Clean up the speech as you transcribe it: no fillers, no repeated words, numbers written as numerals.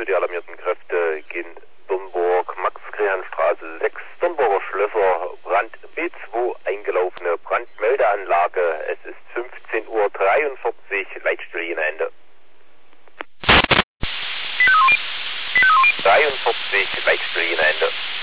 für die alarmierten Kräfte gehen Dornburg, Max-Grehan-Straße 6, Dornburger Schlösser, Brand B2, eingelaufene Brandmeldeanlage. Es ist 15:43 Uhr, Leitstelle Ende. 43, Leitstelle Ende.